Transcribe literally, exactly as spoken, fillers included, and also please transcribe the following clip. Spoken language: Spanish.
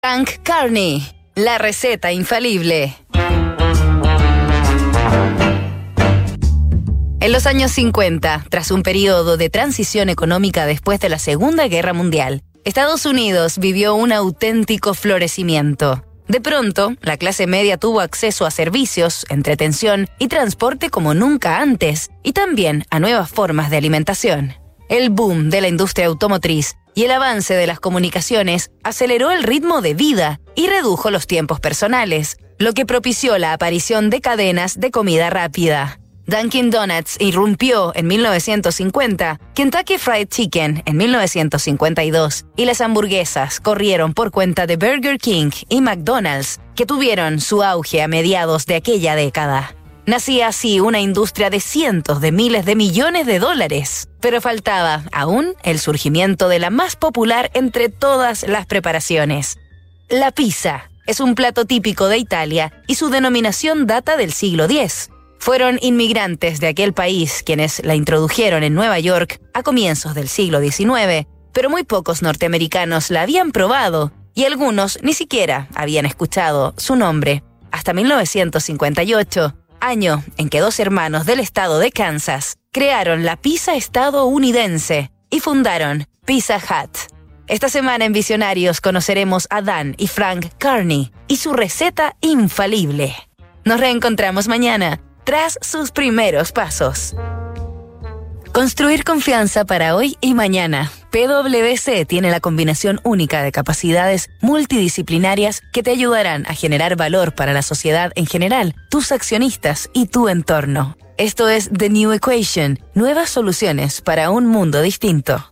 Frank Kearney, la receta infalible. En los años cincuenta, tras un periodo de transición económica después de la Segunda Guerra Mundial, Estados Unidos vivió un auténtico florecimiento. De pronto, la clase media tuvo acceso a servicios, entretención y transporte como nunca antes, y también a nuevas formas de alimentación. El boom de la industria automotriz y el avance de las comunicaciones aceleró el ritmo de vida y redujo los tiempos personales, lo que propició la aparición de cadenas de comida rápida. Dunkin' Donuts irrumpió en mil novecientos cincuenta, Kentucky Fried Chicken en mil novecientos cincuenta y dos y las hamburguesas corrieron por cuenta de Burger King y McDonald's, que tuvieron su auge a mediados de aquella década. Nacía así una industria de cientos de miles de millones de dólares, pero faltaba aún el surgimiento de la más popular entre todas las preparaciones. La pizza es un plato típico de Italia y su denominación data del siglo diez. Fueron inmigrantes de aquel país quienes la introdujeron en Nueva York a comienzos del siglo diecinueve, pero muy pocos norteamericanos la habían probado y algunos ni siquiera habían escuchado su nombre. Hasta mil novecientos cincuenta y ocho, año en que dos hermanos del estado de Kansas crearon la pizza estadounidense y fundaron Pizza Hut. Esta semana en Visionarios conoceremos a Dan y Frank Kearney y su receta infalible. Nos reencontramos mañana, tras sus primeros pasos. Construir confianza para hoy y mañana. P W C tiene la combinación única de capacidades multidisciplinarias que te ayudarán a generar valor para la sociedad en general, tus accionistas y tu entorno. Esto es The New Equation, nuevas soluciones para un mundo distinto.